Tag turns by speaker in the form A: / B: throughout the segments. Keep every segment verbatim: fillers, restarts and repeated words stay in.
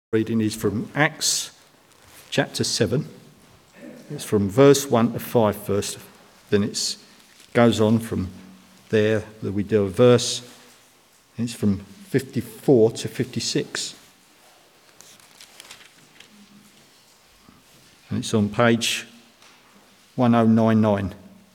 A: Reading is from Acts chapter seven. It's from verse one to five first, then it goes on from there that we do a verse, and it's from fifty-four to fifty-six. And it's on page one oh nine nine.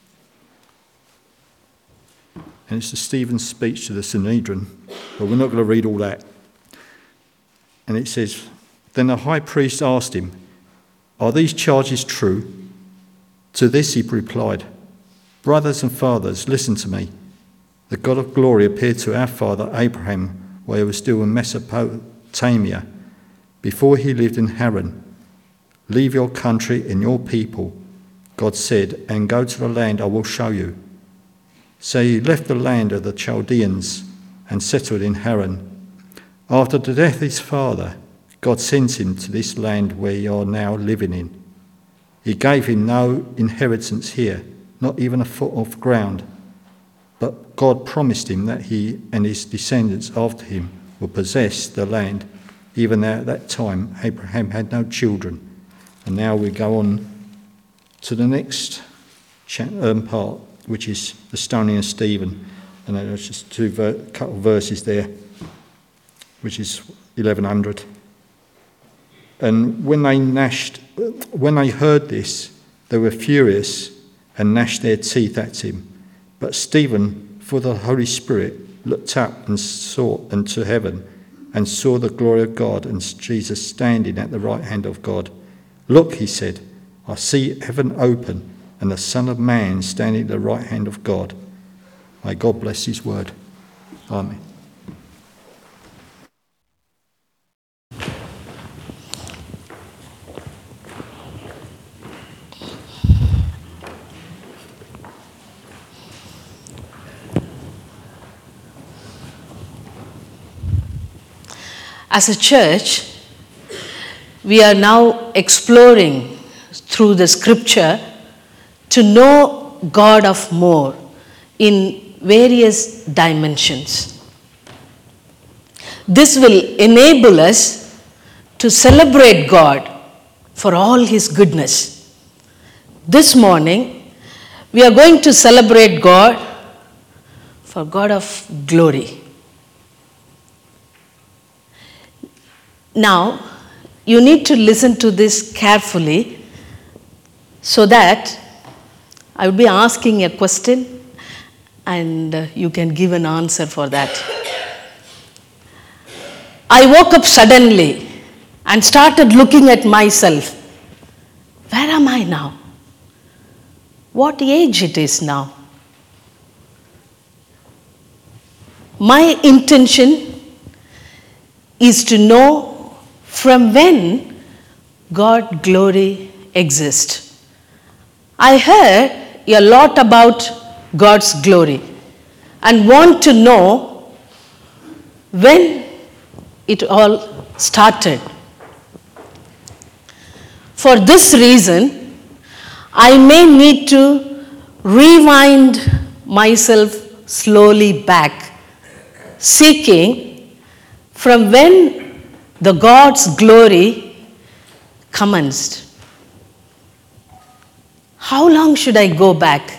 A: And it's the Stephen's speech to the Sanhedrin, but we're not going to read all that. And it says, "Then the high priest asked him, 'Are these charges true?' To this he replied, 'Brothers and fathers, listen to me. The God of glory appeared to our father Abraham while he was still in Mesopotamia, before he lived in Haran. Leave your country and your people,' God said, 'and go to the land I will show you.' So he left the land of the Chaldeans and settled in Haran. After the death of his father, God sent him to this land where you are now living in. He gave him no inheritance here, not even a foot of ground. But God promised him that he and his descendants after him will possess the land, even though at that time Abraham had no children." And now we go on to the next um, part, which is the stoning of Stephen. And there's just two ver- couple of verses there, which is eleven hundred. And when they gnashed, when they heard this, they were furious and gnashed their teeth at him. But Stephen, full of the Holy Spirit, looked up and saw into heaven and saw the glory of God and Jesus standing at the right hand of God. "Look," he said, "I see heaven open and the Son of Man standing at the right hand of God." May God bless his word. Amen.
B: As a church, we are now exploring through the scripture to know God of more in various dimensions. This will enable us to celebrate God for all his goodness. This morning, we are going to celebrate God for God of glory. Now, you need to listen to this carefully so that I will be asking a question and you can give an answer for that. I woke up suddenly and started looking at myself. Where am I now? What age it is now? My intention is to know from when God's glory exists. I heard a lot about God's glory and want to know when it all started. For this reason, I may need to rewind myself slowly back, seeking from when the God's glory commenced. How long should I go back?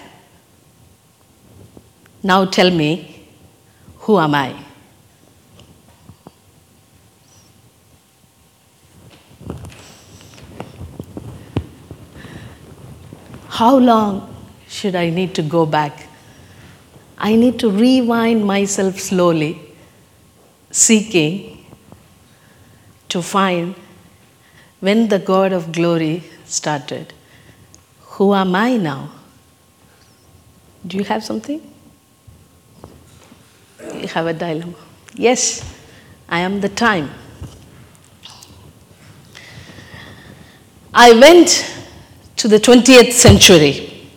B: Now tell me, who am I? How long should I need to go back? I need to rewind myself slowly, seeking to find when the God of glory started. Who am I now? Do you have something? You have a dilemma. Yes, I am the time. I went to the twentieth century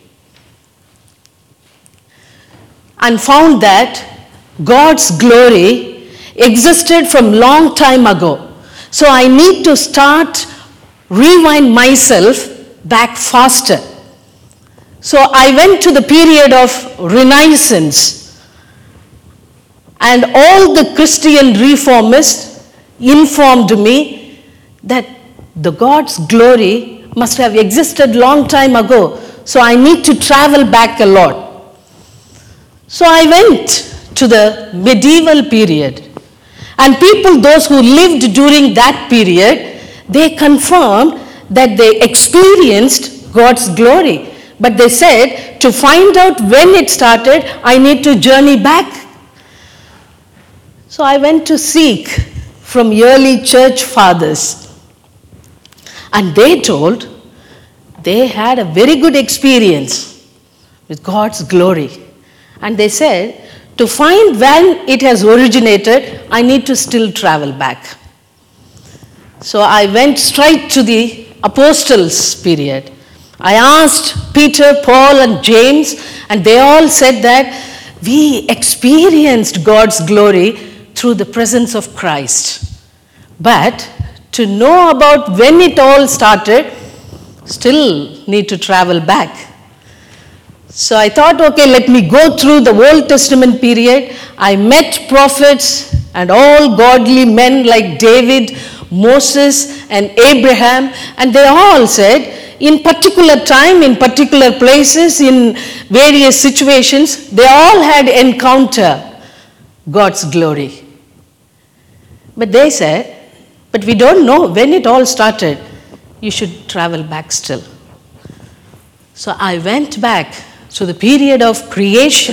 B: and found that God's glory existed from long time ago. So I need to start, rewind myself back faster. So I went to the period of Renaissance And all the Christian reformists informed me that the God's glory must have existed long time ago. So I need to travel back a lot. So I went to the medieval period. And people, those who lived during that period, they confirmed that they experienced God's glory. But they said, to find out when it started, I need to journey back. So I went to seek from early church fathers. And they told they had a very good experience with God's glory. And they said, to find when it has originated, I need to still travel back. So I went straight to the apostles' period. I asked Peter, Paul, and James, and they all said that we experienced God's glory through the presence of Christ. But to know about when it all started, still need to travel back. So I thought, okay, let me go through the Old Testament period. I met prophets and all godly men like David, Moses, and Abraham, and they all said, in particular time, in particular places, in various situations, they all had encountered God's glory. But they said, but we don't know when it all started. You should travel back still. So I went back to the period of creation,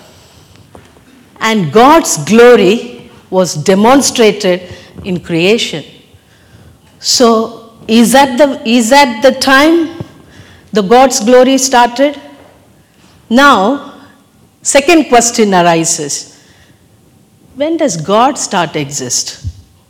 B: and God's glory was demonstrated in creation. So is that the, is that the time the God's glory started? Now, second question arises. When does God start to exist?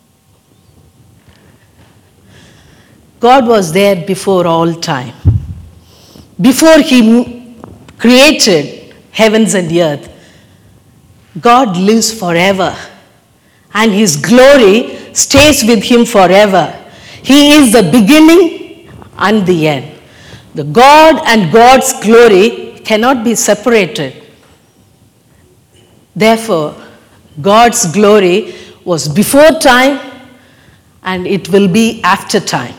B: God was there before all time. Before he created heavens and earth, God lives forever, and his glory stays with him forever. He is the beginning and the end. The God and God's glory cannot be separated. Therefore, God's glory was before time and it will be after time.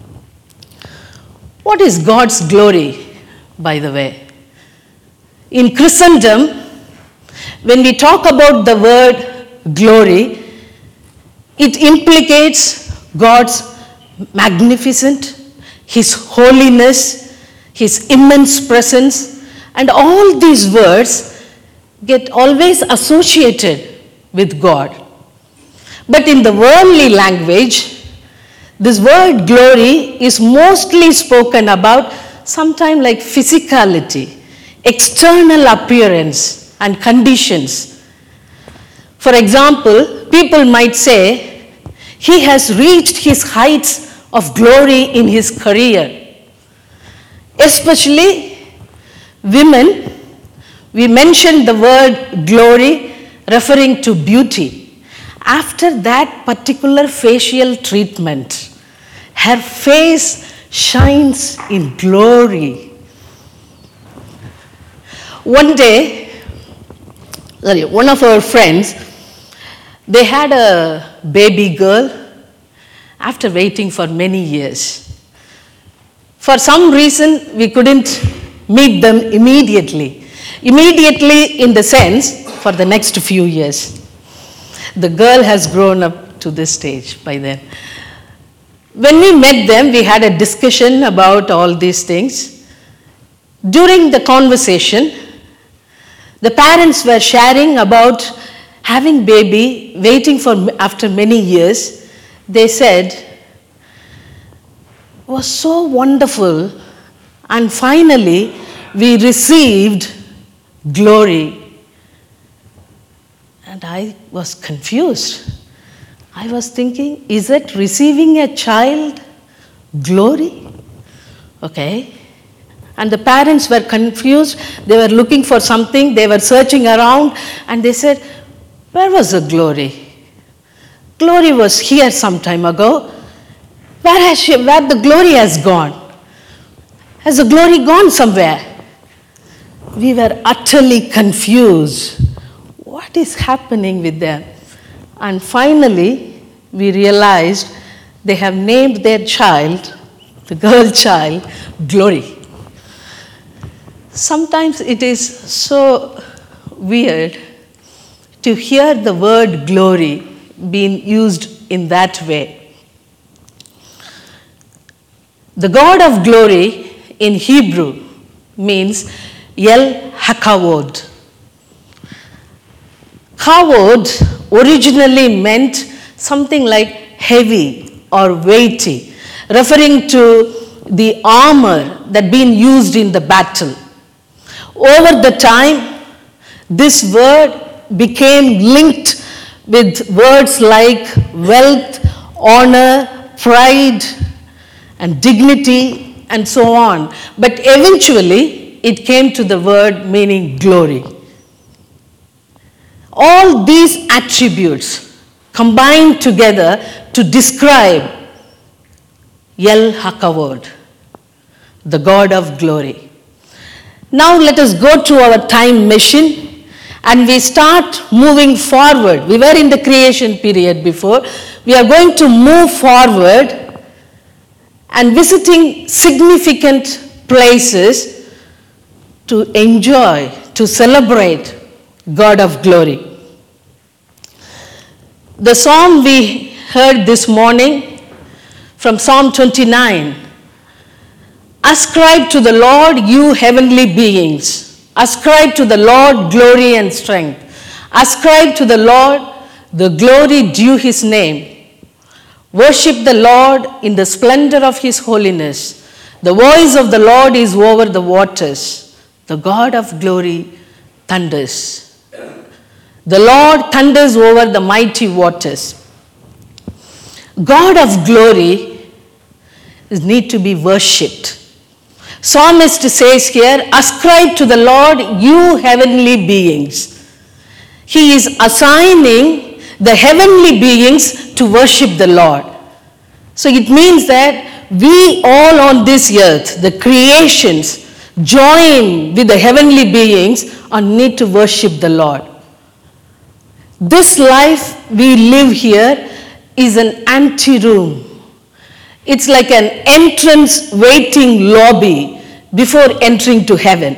B: What is God's glory, by the way? In Christendom, when we talk about the word glory, it implicates God's magnificent, his holiness, his immense presence, and all these words get always associated with God. But in the worldly language, this word glory is mostly spoken about sometime like physicality, external appearance, and conditions. For example, people might say, he has reached his heights of glory in his career. Especially women, we mention the word glory referring to beauty. After that particular facial treatment, her face shines in glory. One day, sorry, one of our friends, they had a baby girl after waiting for many years. For some reason, we couldn't meet them immediately. Immediately in the sense, for the next few years. The girl has grown up to this stage by then. When we met them, we had a discussion about all these things. During the conversation, the parents were sharing about having baby, waiting for after many years. They said, it was so wonderful, and finally we received glory. And I was confused. I was thinking, is it receiving a child glory? Okay. And the parents were confused. They were looking for something. They were searching around. And they said, where was the glory? Glory was here some time ago. Where has she, where the glory has gone? Has the glory gone somewhere? We were utterly confused. What is happening with them? And finally, we realized they have named their child, the girl child, Glory. Sometimes it is so weird to hear the word glory being used in that way. The God of glory in Hebrew means El Hakavod. Kavod originally meant something like heavy or weighty, referring to the armor that been used in the battle. Over the time, this word became linked with words like wealth, honor, pride, and dignity, and so on. But eventually, it came to the word meaning glory. All these attributes combined together to describe El Hakavod, the God of glory. Now let us go to our time machine and we start moving forward. We were in the creation period before. We are going to move forward and visiting significant places to enjoy, to celebrate God of glory. The psalm we heard this morning from Psalm twenty-nine, ascribe to the Lord, you heavenly beings. Ascribe to the Lord glory and strength. Ascribe to the Lord the glory due his name. Worship the Lord in the splendor of his holiness. The voice of the Lord is over the waters. The God of glory thunders. The Lord thunders over the mighty waters. God of glory need to be worshipped. Psalmist says here, ascribe to the Lord, you heavenly beings. He is assigning the heavenly beings to worship the Lord. So it means that we all on this earth, the creations, join with the heavenly beings and need to worship the Lord. This life we live here is an anteroom. It's like an entrance waiting lobby before entering to heaven.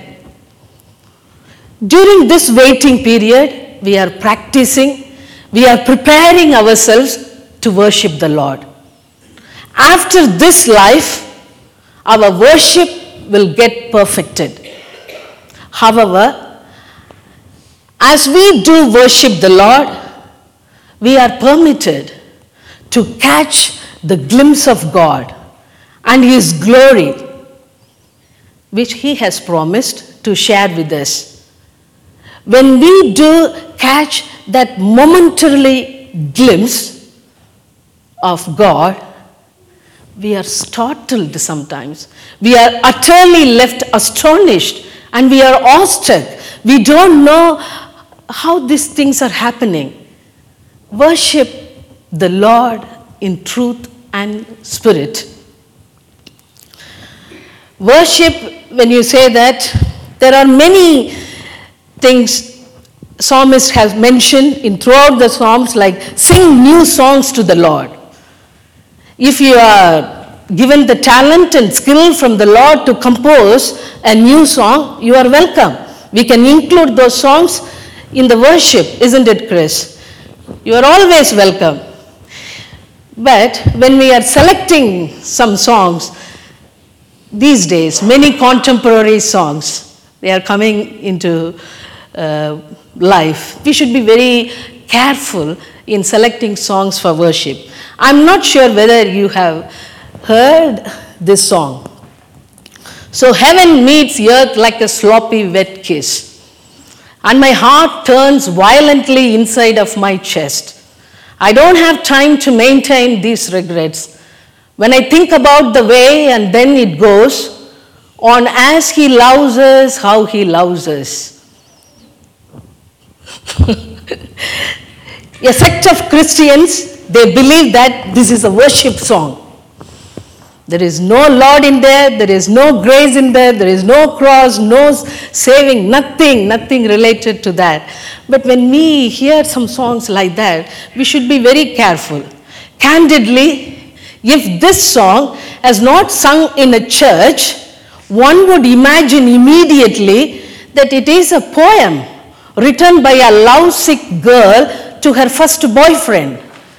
B: During this waiting period, we are practicing, we are preparing ourselves to worship the Lord. After this life, our worship will get perfected. However, as we do worship the Lord, we are permitted to catch the glimpse of God and his glory, which he has promised to share with us. When we do catch that momentarily glimpse of God, we are startled sometimes. We are utterly left astonished and we are awestruck. We don't know how these things are happening. Worship the Lord in truth and spirit. Worship, when you say that, there are many things psalmist has mentioned in throughout the psalms, like sing new songs to the Lord. If you are given the talent and skill from the Lord to compose a new song, you are welcome. We can include those songs in the worship, isn't it, Chris? You are always welcome. But when we are selecting some songs, these days, many contemporary songs, they are coming into uh, life. We should be very careful in selecting songs for worship. I'm not sure whether you have heard this song. So heaven meets earth like a sloppy wet kiss, and my heart turns violently inside of my chest. I don't have time to maintain these regrets. When I think about the way and then it goes on as he loves us, how he loves us. A sect of Christians, they believe that this is a worship song. There is no Lord in there, there is no grace in there, there is no cross, no saving, nothing, nothing related to that. But when we hear some songs like that, we should be very careful. Candidly, If this song is not sung in a church, one would imagine immediately that it is a poem written by a lovesick girl to her first boyfriend.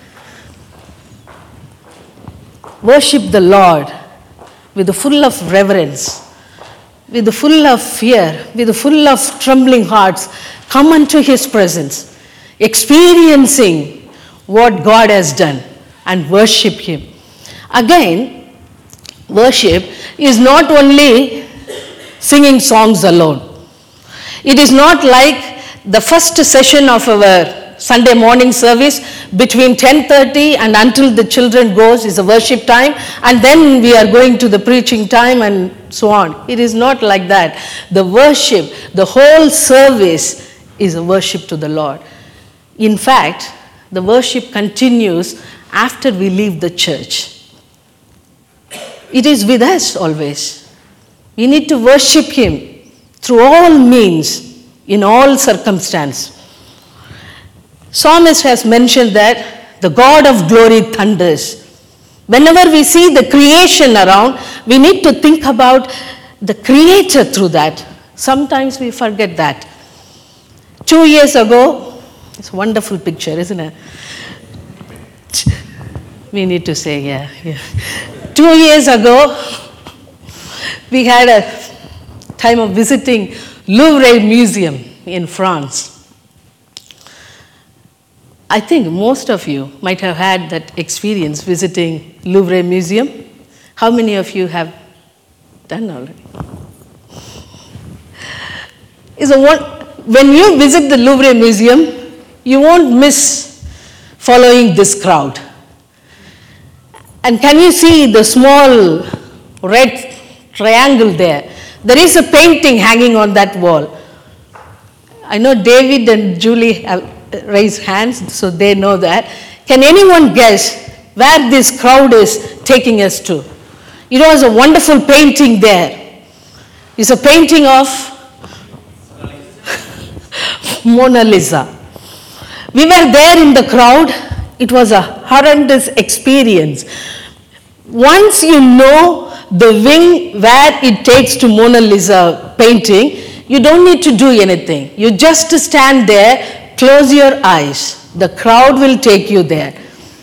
B: Worship the Lord with the full of reverence, with the full of fear, with the full of trembling hearts. Come unto his presence, experiencing what God has done, and worship him. Again, worship is not only singing songs alone. It is not like the first session of our Sunday morning service between ten thirty and until the children goes is a worship time, and then we are going to the preaching time and so on. It is not like that. The worship, the whole service is a worship to the Lord. In fact, the worship continues after we leave the church. It is with us always. We need to worship him through all means, in all circumstances. Psalmist has mentioned that the God of glory thunders. Whenever we see the creation around, we need to think about the Creator through that. Sometimes we forget that. Two years ago, it's a wonderful picture, isn't it? We need to say, yeah, yeah. Two years ago, we had a time of visiting Louvre Museum in France. I think most of you might have had that experience visiting Louvre Museum. How many of you have done already? Is a one, when you visit the Louvre Museum, you won't miss following this crowd. And can you see the small red triangle there? There is a painting hanging on that wall. I know David and Julie have raised hands, so they know that. Can anyone guess where this crowd is taking us to? It was a wonderful painting there. It's a painting of Mona Lisa. We were there in the crowd. It was a horrendous experience. Once you know the wing where it takes to Mona Lisa painting, you don't need to do anything. You just stand there, close your eyes. The crowd will take you there.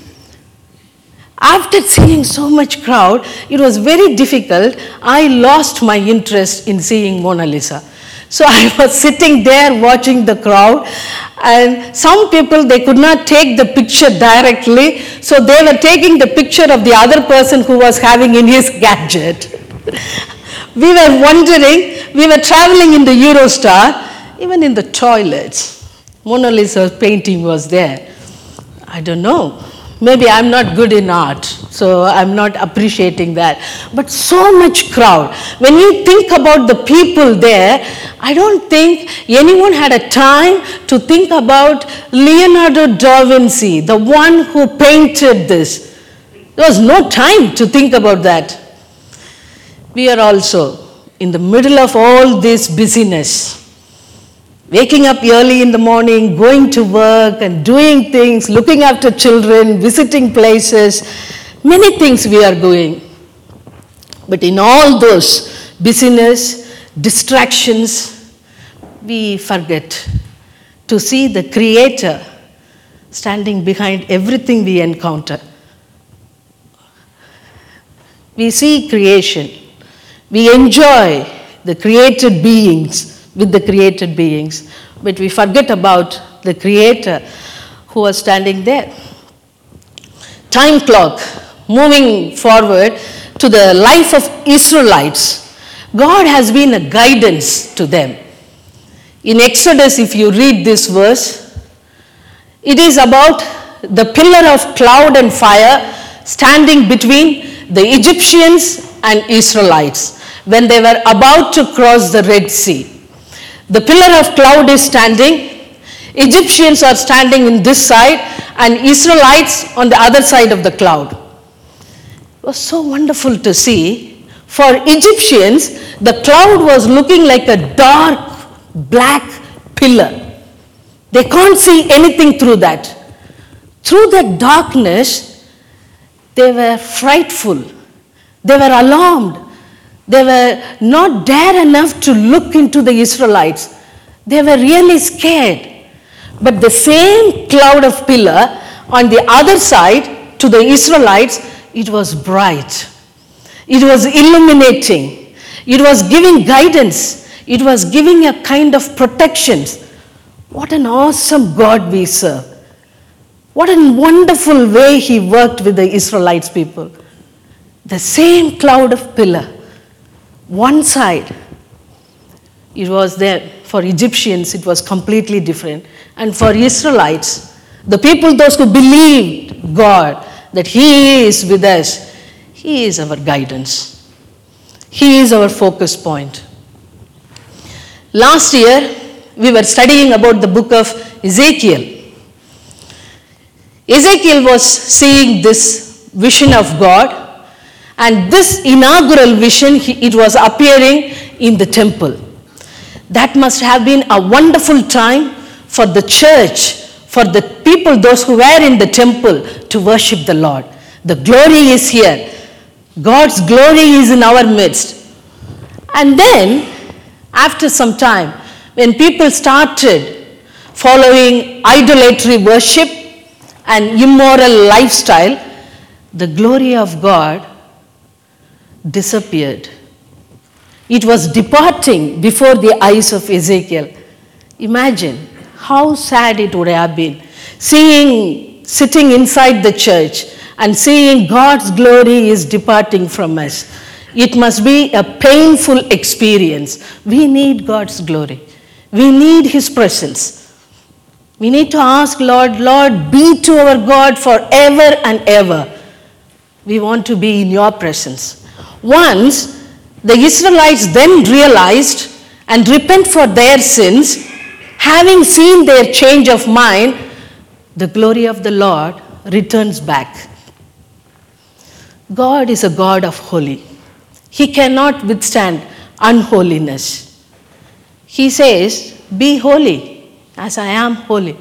B: After seeing so much crowd, it was very difficult. I lost my interest in seeing Mona Lisa. So I was sitting there watching the crowd, and some people, they could not take the picture directly, so they were taking the picture of the other person who was having in his gadget. We were wondering, we were traveling in the Eurostar, even in the toilets, Mona Lisa's painting was there. I don't know. Maybe I'm not good in art, so I'm not appreciating that. But so much crowd. When you think about the people there, I don't think anyone had a time to think about Leonardo da Vinci, the one who painted this. There was no time to think about that. We are also in the middle of all this busyness. Waking up early in the morning, going to work and doing things, looking after children, visiting places, many things we are doing. But in all those busyness, distractions, we forget to see the Creator standing behind everything we encounter. We see creation. We enjoy the created beings with the created beings, but we forget about the Creator who was standing there. Time clock, moving forward to the life of Israelites. God has been a guidance to them. In Exodus, if you read this verse, it is about the pillar of cloud and fire standing between the Egyptians and Israelites when they were about to cross the Red Sea. The pillar of cloud is standing, Egyptians are standing in this side, and Israelites on the other side of the cloud. It was so wonderful to see. For Egyptians, the cloud was looking like a dark, black pillar. They can't see anything through that. Through that darkness, They were frightful. They were alarmed. They were not dare enough to look into the Israelites. They were really scared. But the same cloud of pillar on the other side to the Israelites, it was bright. It was illuminating. It was giving guidance. It was giving a kind of protection. What an awesome God we serve. What a wonderful way he worked with the Israelites people. The same cloud of pillar. One side, it was there. For Egyptians, it was completely different. And for Israelites, the people, those who believed God, that he is with us, he is our guidance. He is our focus point. Last year, we were studying about the book of Ezekiel. Ezekiel was seeing this vision of God, and this inaugural vision, it was appearing in the temple. That must have been a wonderful time for the church, for the people, those who were in the temple, to worship the Lord. The glory is here. God's glory is in our midst. And then, after some time, when people started following idolatry worship and immoral lifestyle, the glory of God disappeared. It was departing before the eyes of Ezekiel. Imagine how sad it would have been, seeing, sitting inside the church and seeing God's glory is departing from us. It must be a painful experience. We need God's glory. We need his presence. We need to ask Lord, Lord, be to our God forever and ever. We want to be in your presence. Once the Israelites then realized and repent for their sins, having seen their change of mind, the glory of the Lord returns back. God is a God of holy. He cannot withstand unholiness. He says, be holy as I am holy.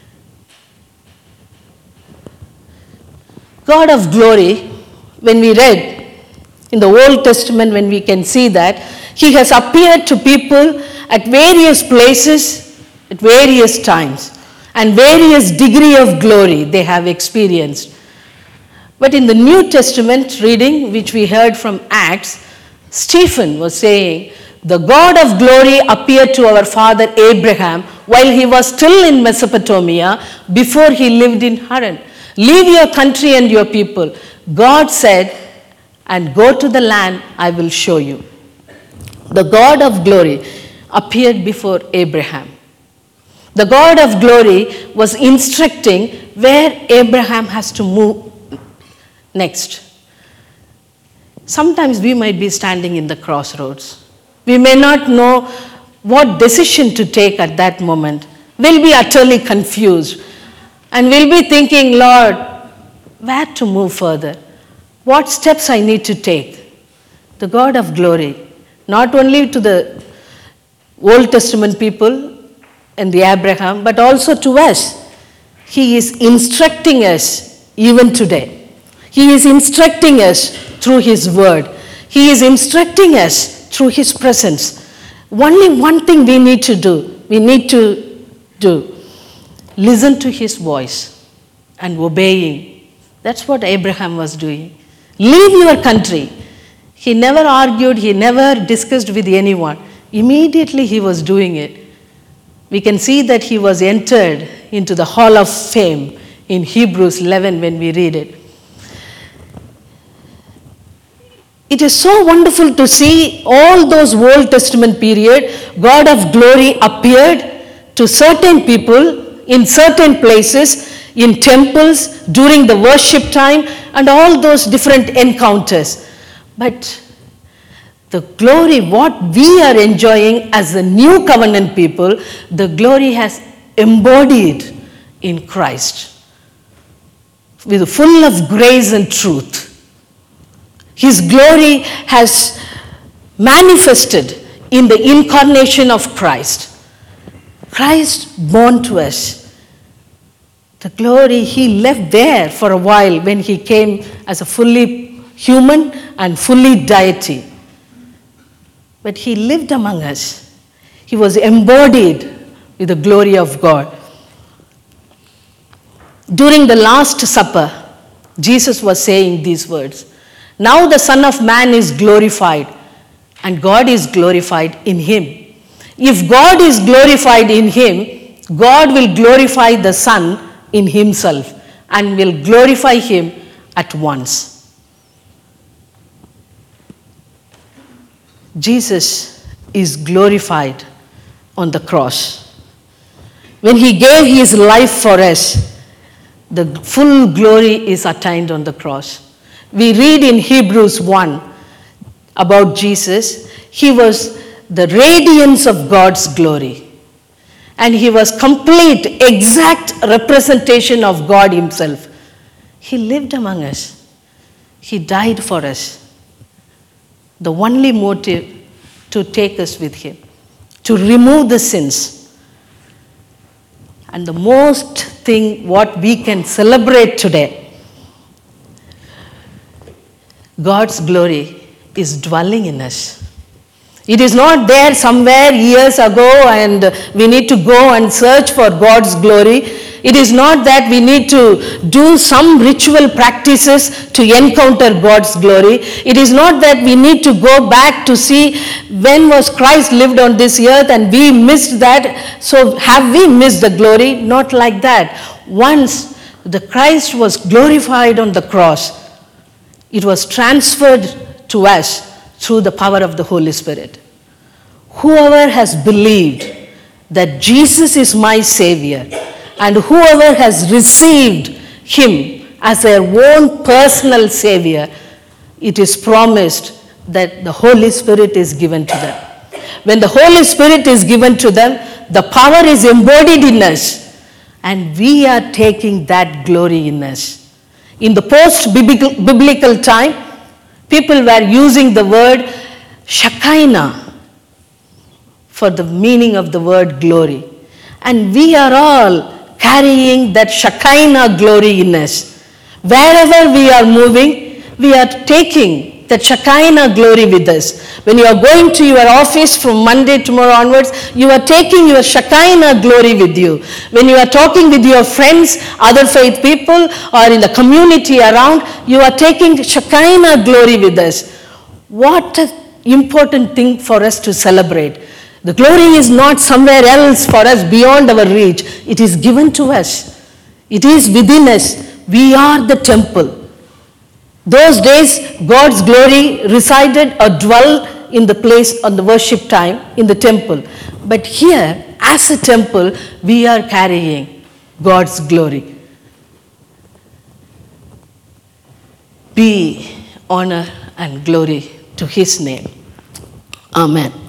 B: God of glory, when we read in the Old Testament, when we can see that, he has appeared to people at various places, at various times, and various degree of glory they have experienced. But in the New Testament reading, which we heard from Acts, Stephen was saying, the God of glory appeared to our father Abraham while he was still in Mesopotamia, before he lived in Haran. Leave your country and your people. God said, and go to the land I will show you. The God of glory appeared before Abraham. The God of glory was instructing where Abraham has to move next. Sometimes we might be standing in the crossroads. We may not know what decision to take at that moment. We'll be utterly confused. And we'll be thinking, Lord, where to move further? What steps I need to take? The God of glory, not only to the Old Testament people and the Abraham, but also to us. He is instructing us even today. He is instructing us through his word. He is instructing us through his presence. Only one thing we need to do. We need to do. Listen to his voice and obeying. That's what Abraham was doing. Leave your country. He never argued. He never discussed with anyone. Immediately he was doing it. We can see that he was entered into the hall of fame in Hebrews eleven when we read it. It is so wonderful to see all those Old Testament period, God of glory appeared to certain people in certain places, in temples, during the worship time, and all those different encounters. But the glory, what we are enjoying as the new covenant people, the glory has embodied in Christ, with full of grace and truth. His glory has manifested in the incarnation of Christ. Christ born to us. The glory, he left there for a while when he came as a fully human and fully deity. But he lived among us. He was embodied with the glory of God. During the Last Supper, Jesus was saying these words, "Now the Son of Man is glorified, and God is glorified in him. If God is glorified in him, God will glorify the Son in himself and will glorify him at once." Jesus is glorified on the cross. When he gave his life for us, the full glory is attained on the cross. We read in Hebrews one about Jesus. He was the radiance of God's glory. And he was complete, exact representation of God himself. He lived among us. He died for us. The only motive to take us with him, to remove the sins. And the most thing what we can celebrate today, God's glory is dwelling in us. It is not there somewhere years ago and we need to go and search for God's glory. It is not that we need to do some ritual practices to encounter God's glory. It is not that we need to go back to see when was Christ lived on this earth and we missed that. So have we missed the glory? Not like that. Once the Christ was glorified on the cross, it was transferred to us through the power of the Holy Spirit. Whoever has believed that Jesus is my Savior, and whoever has received him as their own personal Savior, it is promised that the Holy Spirit is given to them. When the Holy Spirit is given to them, the power is embodied in us, and we are taking that glory in us. In the post-biblical time, people were using the word Shekinah for the meaning of the word glory. And we are all carrying that Shekinah glory in us. Wherever we are moving, we are taking that Shekinah glory with us. When you are going to your office from Monday tomorrow onwards, you are taking your Shekinah glory with you. When you are talking with your friends, other faith people, or in the community around, you are taking Shekinah glory with us. What an important thing for us to celebrate. The glory is not somewhere else for us beyond our reach. It is given to us. It is within us. We are the temple. Those days, God's glory resided or dwelled in the place on the worship time in the temple. But here, as a temple, we are carrying God's glory. Be honor and glory to his name. Amen.